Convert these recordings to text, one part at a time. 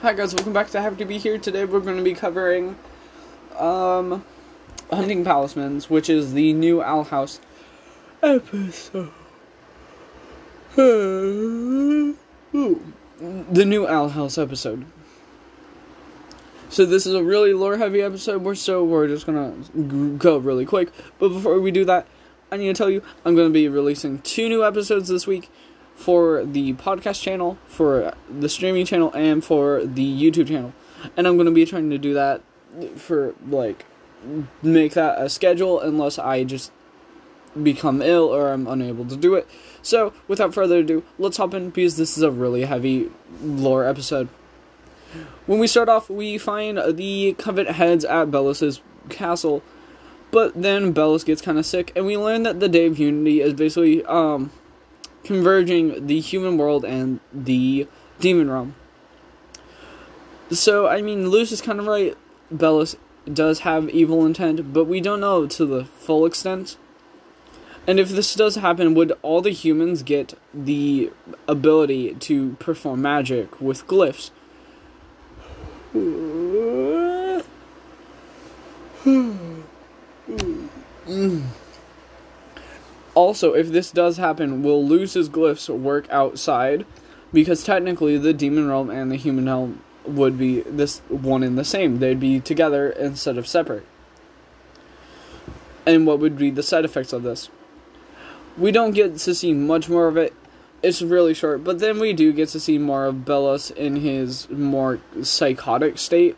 Hi guys, welcome back to Happy to Be Here. Today we're going to be covering Hunting Palismans, which is the new Owl House episode. The new Owl House episode. So this is a really lore-heavy episode, we're just going to go really quick. But before we do that, I need to tell you, I'm going to be releasing 2 new episodes this week for the podcast channel, for the streaming channel, and for the YouTube channel. And I'm going to be trying to do that for, make that a schedule unless I just become ill or I'm unable to do it. So, without further ado, let's hop in because this is a really heavy lore episode. When we start off, we find the Covet heads at Belos' castle, but then Belos gets kind of sick, and we learn that the Day of Unity is basically, converging the human world and the demon realm. So, I mean, Luz is kind of right. Belos does have evil intent, but we don't know to the full extent. And if this does happen, would all the humans get the ability to perform magic with glyphs? Also, if this does happen, will Luz's glyphs work outside? Because technically, the demon realm and the human realm would be this one and the same. They'd be together instead of separate. And what would be the side effects of this? We don't get to see much more of it. It's really short, but then we do get to see more of Belos in his more psychotic state.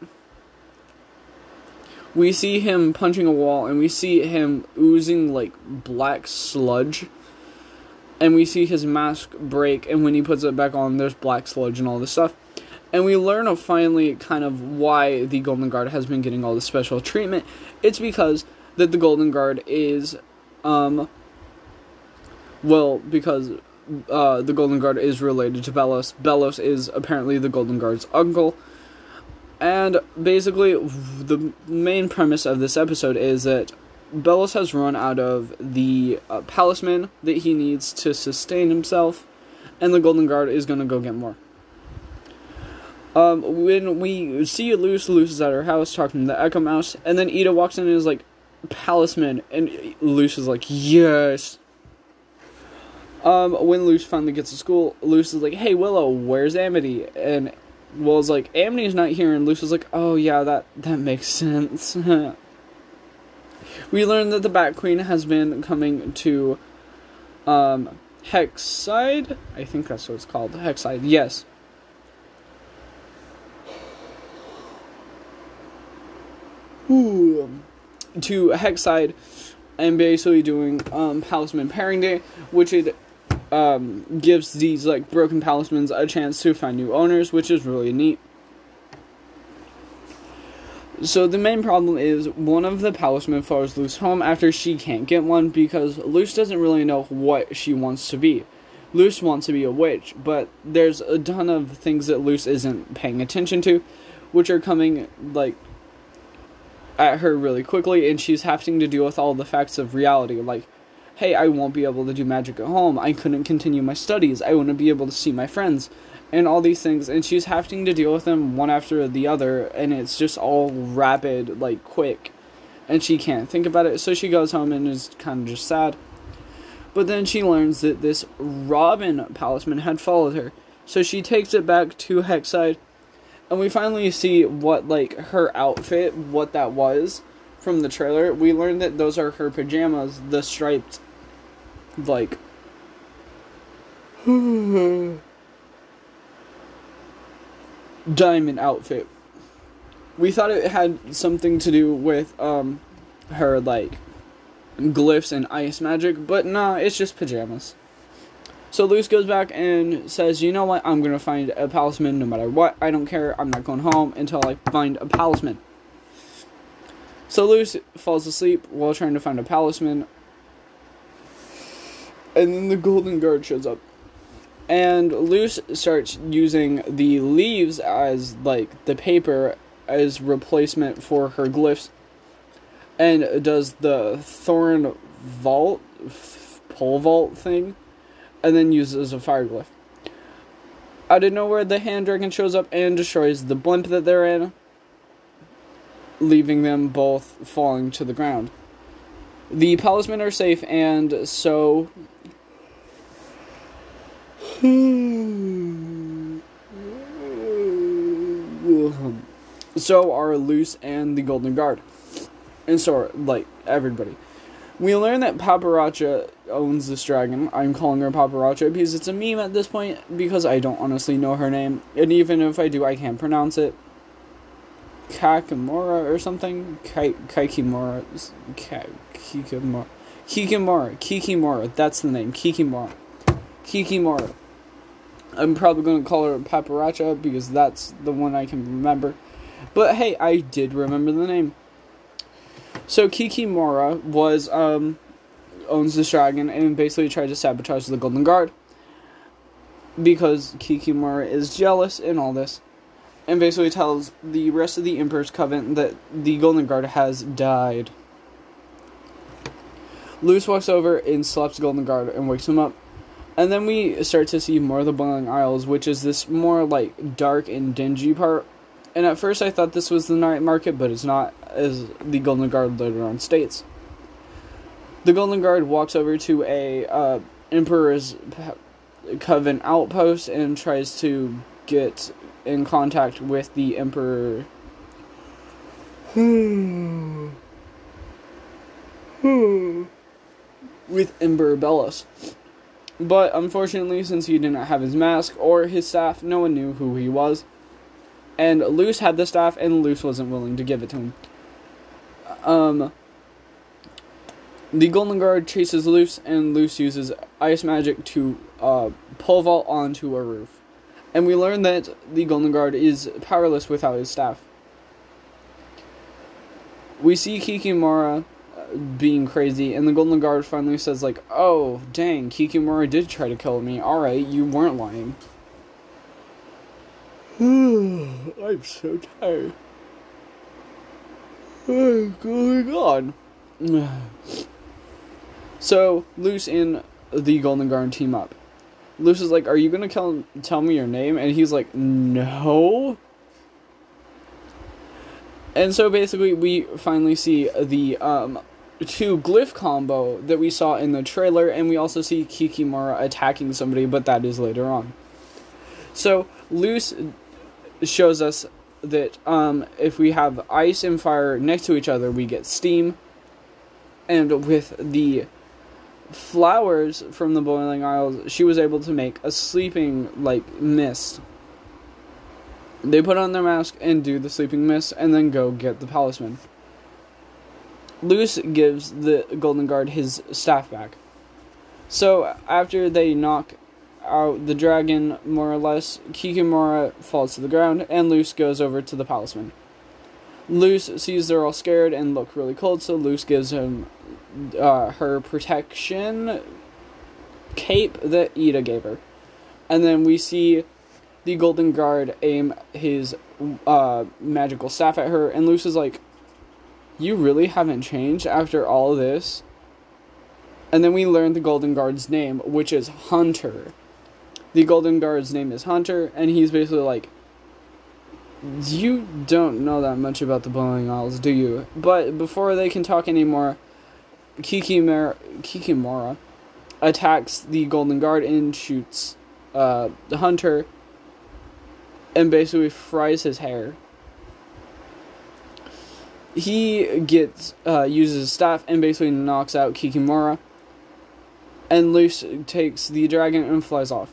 We see him punching a wall, and we see him oozing, black sludge. And we see his mask break, and when he puts it back on, there's black sludge and all this stuff. And we learn of finally kind of why the Golden Guard has been getting all this special treatment. It's because that the Golden Guard is, because the Golden Guard is related to Belos. Belos is apparently the Golden Guard's uncle. And basically, the main premise of this episode is that Belos has run out of the palisman that he needs to sustain himself, and the Golden Guard is going to go get more. When we see Luz is at her house talking to the Echo Mouse, and then Ida walks in and is like, "Palisman," and Luz is like, "Yes." When Luz finally gets to school, Luz is like, "Hey Willow, where's Amity?" And Willow's like, "Amity's not here," and Luz is like, "Oh yeah, that makes sense." We learn that the Bat Queen has been coming to, Hexside? I think that's what it's called, Hexside, yes. To Hexside, and basically doing, Palisman Pairing Day, which it gives these, broken palismans a chance to find new owners, which is really neat. So the main problem is one of the palisman follows Luz home after she can't get one because Luz doesn't really know what she wants to be. Luz wants to be a witch, but there's a ton of things that Luz isn't paying attention to, which are coming, at her really quickly, and she's having to deal with all the facts of reality, hey, I won't be able to do magic at home, I couldn't continue my studies, I wouldn't be able to see my friends, and all these things, and she's having to deal with them one after the other, and it's just all rapid, quick, and she can't think about it, so she goes home and is kind of just sad. But then she learns that this Robin palisman had followed her, so she takes it back to Hexside, and we finally see what, her outfit, what that was from the trailer. We learned that those are her pajamas, the striped, diamond outfit. We thought it had something to do with, her, glyphs and ice magic, but nah, it's just pajamas. So Luz goes back and says, "You know what, I'm gonna find a palisman no matter what, I don't care, I'm not going home until I find a palisman." So Luz falls asleep while trying to find a palisman, and then the Golden Guard shows up. And Luz starts using the leaves as, the paper as replacement for her glyphs, and does the thorn pole vault thing, and then uses a fire glyph. Out of nowhere, the hand dragon shows up and destroys the blimp that they're in, leaving them both falling to the ground. The Palismen are safe, and so so are Luz and the Golden Guard. And so are, like, everybody. We learn that Paparacha owns this dragon. I'm calling her Paparacha because it's a meme at this point, because I don't honestly know her name. And even if I do, I can't pronounce it. Kakamora or something? Kikimora. Kikimora. That's the name. Kikimora. I'm probably going to call her Paparacha because that's the one I can remember. But hey, I did remember the name. So Kikimora owns this dragon and basically tried to sabotage the Golden Guard because Kikimora is jealous and all this, and basically tells the rest of the Emperor's Coven that the Golden Guard has died. Luz walks over and slaps the Golden Guard and wakes him up. And then we start to see more of the Boiling Isles, which is this more like dark and dingy part. And at first I thought this was the night market, but it's not, as the Golden Guard later on states. The Golden Guard walks over to a Emperor's Coven outpost and tries to get in contact with the Emperor. With Emperor Bellos. But unfortunately, since he didn't have his mask or his staff, no one knew who he was. And Luz had the staff, and Luz wasn't willing to give it to him. The Golden Guard chases Luz, and Luz uses ice magic to pole vault onto a roof. And we learn that the Golden Guard is powerless without his staff. We see Kikimora being crazy, and the Golden Guard finally says, like, oh, dang, Kikimora did try to kill me. Alright, you weren't lying. I'm so tired. What's going on? So, Luz and the Golden Guard team up. Luz is like, are you gonna tell me your name? And he's like, no. And so basically we finally see the two glyph combo that we saw in the trailer, and we also see Kikimora attacking somebody, but that is later on. So, Luz shows us that if we have ice and fire next to each other, we get steam. And with the flowers from the Boiling Isles, she was able to make a sleeping, like, mist. They put on their mask and do the sleeping mist, and then go get the Palismen. Luz gives the Golden Guard his staff back. So, after they knock out the dragon, more or less, Kikimora falls to the ground, and Luz goes over to the Palismen. Luz sees they're all scared and look really cold, so Luz gives him her protection cape that Ida gave her. And then we see the Golden Guard aim his magical staff at her, and Luz is like, you really haven't changed after all this? And then we learn the Golden Guard's name, which is Hunter. The Golden Guard's name is Hunter, and he's basically like, you don't know that much about the Boiling Isles, do you? But before they can talk anymore, Kikimora attacks the Golden Guard and shoots the Hunter, and basically fries his hair. He uses his staff and basically knocks out Kikimora, and Luz takes the dragon and flies off.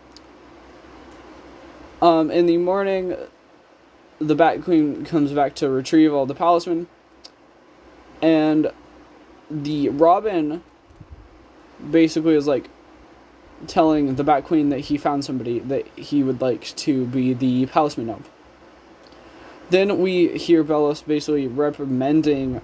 In the morning, the Bat Queen comes back to retrieve all the Palismen, and the Robin basically is like telling the Bat Queen that he found somebody that he would like to be the Palisman of. Then we hear Bellos basically reprimanding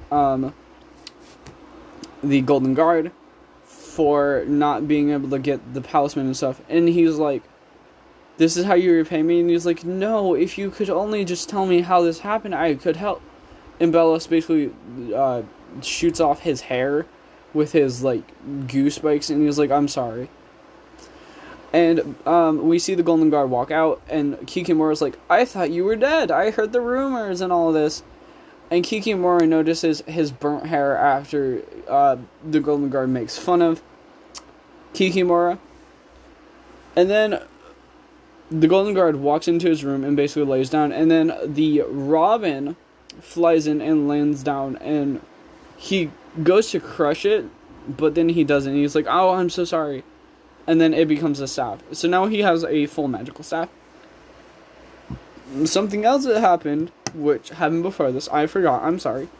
the Golden Guard for not being able to get the Palisman and stuff, and he's like, this is how you repay me? And he's like, no, if you could only just tell me how this happened, I could help. And Bellos basically shoots off his hair with his, like, goose spikes, and he's like, I'm sorry. And we see the Golden Guard walk out, and Kikimura's like, I thought you were dead. I heard the rumors and all this. And Kikimura notices his burnt hair after the Golden Guard makes fun of Kikimura. And then the Golden Guard walks into his room and basically lays down. And then the Robin flies in and lands down. And he goes to crush it, but then he doesn't. He's like, oh, I'm so sorry. And then it becomes a staff. So now he has a full magical staff. Something else that happened, which happened before this, I forgot, I'm sorry.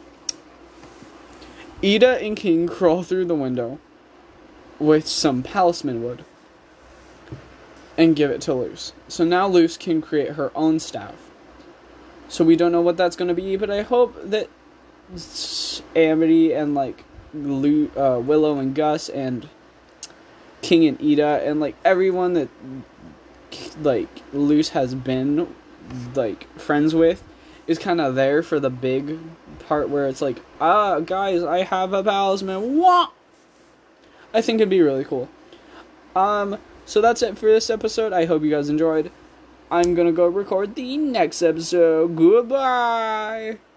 Ida and King crawl through the window with some palisman wood and give it to Luce. So now Luce can create her own staff. So we don't know what that's going to be, but I hope that Amity and like Willow and Gus and King and Ida and like everyone that like Luce has been like friends with is kind of there for the big part where it's like, guys, I have a palisman. Wah! I think it'd be really cool. So that's it for this episode. I hope you guys enjoyed. I'm gonna go record the next episode. Goodbye!